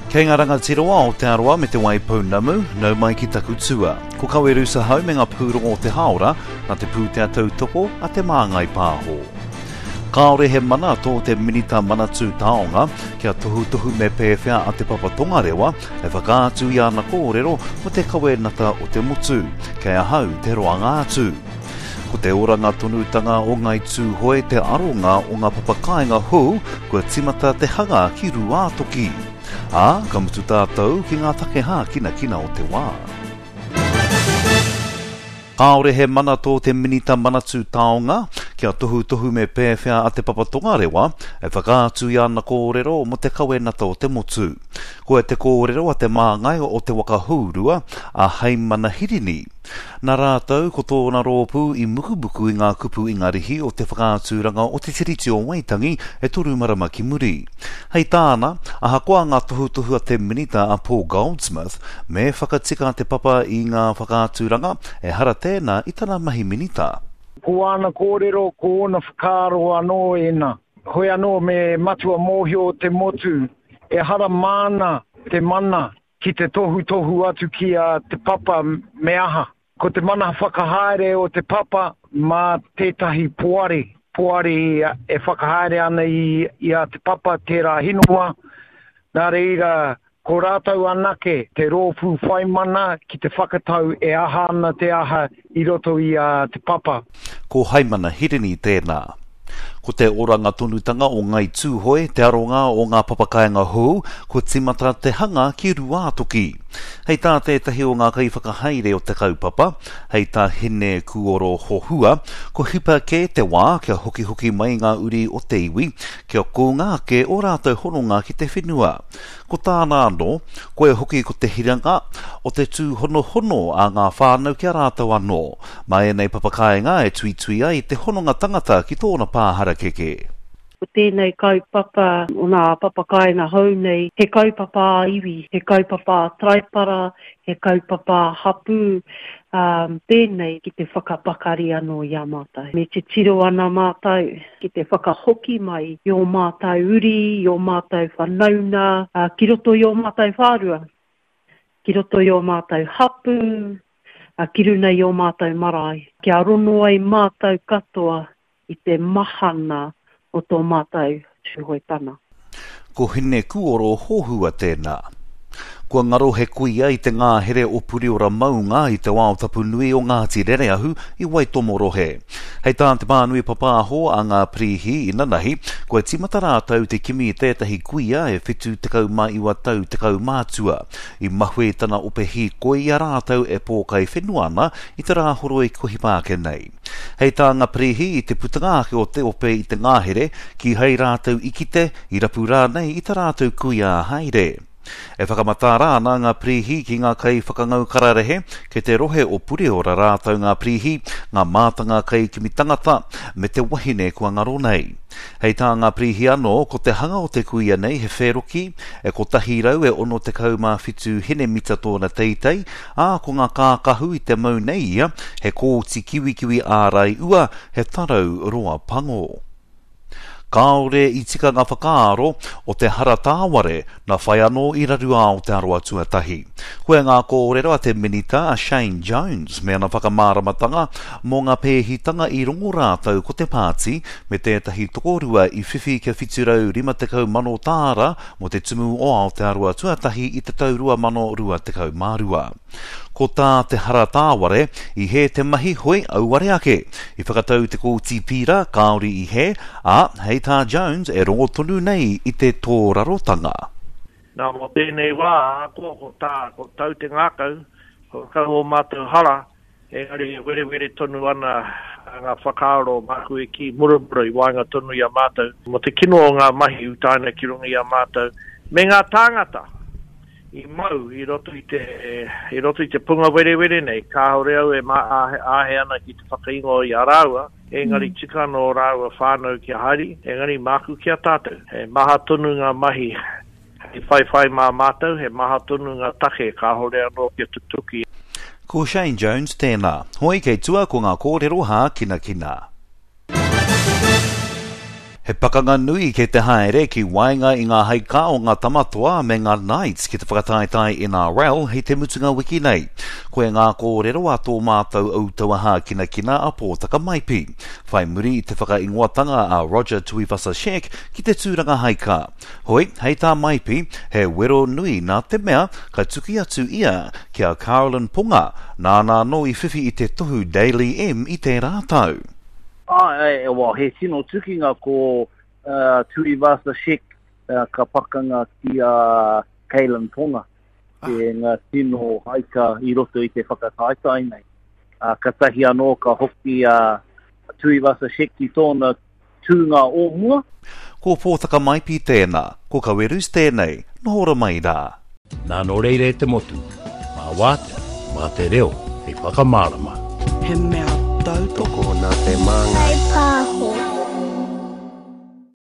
Kei ngā rangatiroa o te aroa me te waipou namu, nau mai ki taku tua. Ko kaweru sa hau me ngā pūrongo o te haora, nā te pūtea tautoko a te māngai pāho. Kāore he mana tō te minita manatū taonga, kia tohu me pēwhia a te papatonga rewa, e whakaatu i ana kōrero o te kawenata o te motu, kei ahau te roanga atu. Ko te oranga tonutanga o ngai tūhoe te aronga o ngā papakainga hou, kua timata te hanga ki rua toki. Ka mutu tātou ki ngā takeha kina o te wā. Kāore he mana tō te minita manatū taonga, kia tohu me pēwhia a te papatonga rewa, e whakaatu i ana kōrero mo te kawenata o te motu. Ko e te kōrero a te māngai o te wakahaurua a Heimana Hirini. Nā rātou ko tōna rōpū i mukubuku i ngā kupu i ngā rihi o te whakaatūranga o te tiriti o Waitangi e toru marama ki muri. Hei tāna, aha koa ngā tohu a te minita a Paul Goldsmith, me whakatika te papa i ngā whakaatūranga e hara tēnā i tana mahi minita. Ko ana kōrero ko ona whakaro anō ena. Hoi anō me matua mōhio te motu, e hara mana te mana ki te tohu atu ki a te papa me aha. Ko te mana whakahaere o te papa mā tētahi poare. Poare e whakahaere ana i a te papa tērā hinua. Nā reira, ko rātau anake te rōpū whaimana ki te whakatau e aha ana te aha i roto i a te papa. Ko Heimana Hirini tēnā. Ko te oranga tonutanga o ngai tūhoe, te aronga o ngā papakainga hou, ko timata te hanga ki rua toki. Hei tā tētahi o ngā kai whakahaere o te kaupapa, hei tā hene kuoro hohua, ko hipa ke te wā kia hoki mai ngā uri o te iwi, kia kōngā ke o rātou hononga ki te whenua. Ko tāna anō, koe hoki ko te hiranga o te tū hono a ngā whānau kia rātou anō, mai nei papakainga e tui ai te hononga tangata ki tōna pāhara keke. Ko tēnei kaupapa o ngā papakainga hou nei, he kaupapa iwi, he kaupapa traipara, he kaupapa hapu, tēnei ki te whakapakari anō i a mātai. Me te tiro ana mātai, ki te whakahoki mai, i o mātai uri, i o mātai whanauna, ki roto i o mātai whārua, ki roto i o mātai hapu, ki runa i o mātai marae. Kia rono ai mātai katoa i te mahana o tō mātai tūhoetana. Ko hine kuoro hohua tēnā. Kua ngaro he kuia i te ngāhere o Puriora Maunga i te wao tapu nui o Ngāti Rereahu i Waitomorohe. Hei tā te pānui papāho a ngā prihi i nanahi, koe timata rātau te kimi i tētahi kuia e whitu tekau maiwa tau tekau mātua. I mahue tana opehi koe i a rātau e pōkai whenuana i te rāhoro i kohi pāke nei. Hei tā ngā prihi i te putangāke o te ope i te ngāhere ki hei rātau ikite i rapu rānei i te rātau kuia haere. E whakamata rāna ngā prihi ki ngā kai whakangau kararehe, ke te rohe o Puriora rātau ngā prihi, ngā mātanga kai kimi tangata, me te wahine kua ngaro nei. Hei tā ngā prihi anō, ko te hanga o te kuia nei he wheroki, e ko tahi rau e ono te kaumā whitu hene mita tōna teitei, ko ngā kākahu i te mau nei ia, he kōti kiwi ārai ua, he tarau roa pango. Kāore i tika ngā whakaaro o te hara tāware na whai anō i rarua o te aroa tuatahi. Koe ngā kōrero a te minita a Shane Jones me ana whakamāramatanga mō ngā pēhitanga i rongo rātau ko te pāti me tētahi tokorua i whiwhi kia whiturau 50 tāra mo te tumu o Aotearoa tuatahi i te taurua 2022. Ko tā te hara tāware i he te mahi hoi auare ake. I whakatau te kōti pira kāori i he, hei tā Jones e rongo tonu nei i te tōrarotanga. Nā mo tēnei wā, ko tau te ngākau, ko kau o mātou hara, engari were tonu ana ngā whakaaro māku e ki murumura i wāinga tonu i a mātou. Mo te kino o ngā mahi utaina ki runga i a mātou. Me ngā tāngata, i mau, i roto i te punga were nei, ka hore au e ahe ana ki te whakaingo i a rāua, engari tikano o rāua whānau ki a hari, engari māku ki a tātou. He maha tonu ngā mahi, he whai mā mātou, he maha tonu ngā take, ka hore anō ki a tutuki. Ko Shane Jones tēnā, hoi kei tua ko ngā kōrero hā kina. He pakanga nui ke te haere ki wainga I ngā haika o ngā tamatoa me ngā Knights ki te whakataetai NRL hei te mutunga wiki nei. Koe ngā kōrero a tō mātou au tauaha kina a pōtaka maipi. Whai muri I te whakaingoatanga a Roger Tuivasa-Sheck ki te tūranga haika. Hoi, hei tā maipi, he wero nui nā te mea ka tuki atu ia ki a Carolyn Punga, nāna no I whiwhi I te tohu Daily M I te rātau. Well, he sino tukinga ko Tuivasa-Sheck ka pakanga ki a Carolyn Punga. Ke ngā sino haika I roto I te whakataetai nei. Ka tahi anō ka hoki a Tuivasa-Sheck ki tōna tūnga o mua. Ko pōtaka maipi tēnā, ko ka werus tēnei, nohora mai rā. Nā no reire te motu, mā wātea, mā te reo, hei whakamārama. He mea tautoko nā te manga